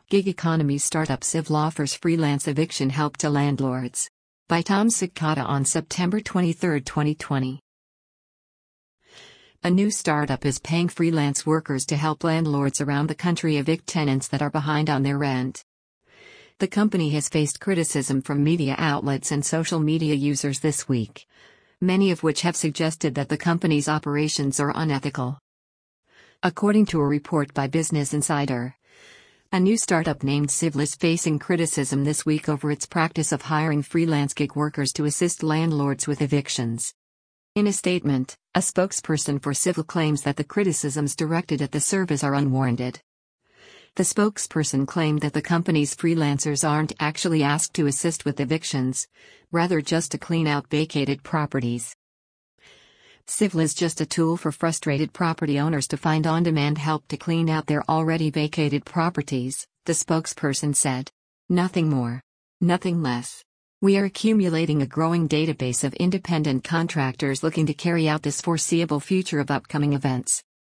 Gig economy startup Civil offers freelance eviction help to landlords. By Tom Cicada on September 23, 2020. A new startup is paying freelance workers to help landlords around the country evict tenants that are behind on their rent. The company has faced criticism from media outlets and social media users this week, many of which have suggested that the company's operations are unethical. According to a report by Business Insider, a new startup named Civil is facing criticism this week over its practice of hiring freelance gig workers to assist landlords with evictions. In a statement, a spokesperson for Civil claims that the criticisms directed at the service are unwarranted. The spokesperson claimed that the company's freelancers aren't actually asked to assist with evictions, rather just to clean out vacated properties. Civil is just a tool for frustrated property owners to find on-demand help to clean out their already vacated properties, the spokesperson said. Nothing more. Nothing less. We are accumulating a growing database of independent contractors looking to carry out this foreseeable future of upcoming events.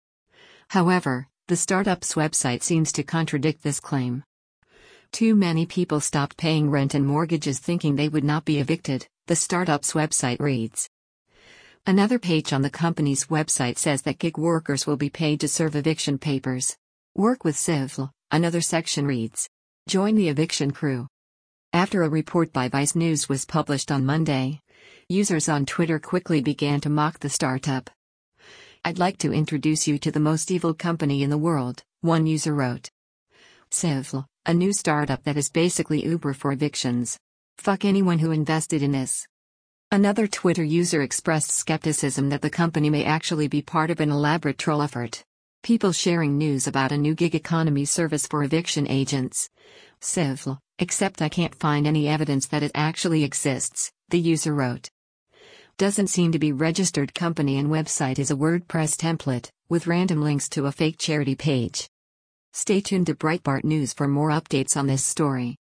However, the startup's website seems to contradict this claim. Too many people stopped paying rent and mortgages thinking they would not be evicted, the startup's website reads. Another page on the company's website says that gig workers will be paid to serve eviction papers. Work with Civil, another section reads. Join the eviction crew. After a report by Vice News was published on Monday, users on Twitter quickly began to mock the startup. I'd like to introduce you to the most evil company in the world, one user wrote. Civil, a new startup that is basically Uber for evictions. Fuck anyone who invested in this. Another Twitter user expressed skepticism that the company may actually be part of an elaborate troll effort. People sharing news about a new gig economy service for eviction agents. Civil, except I can't find any evidence that it actually exists, the user wrote. Doesn't seem to be registered company and website is a WordPress template, with random links to a fake charity page. Stay tuned to Breitbart News for more updates on this story.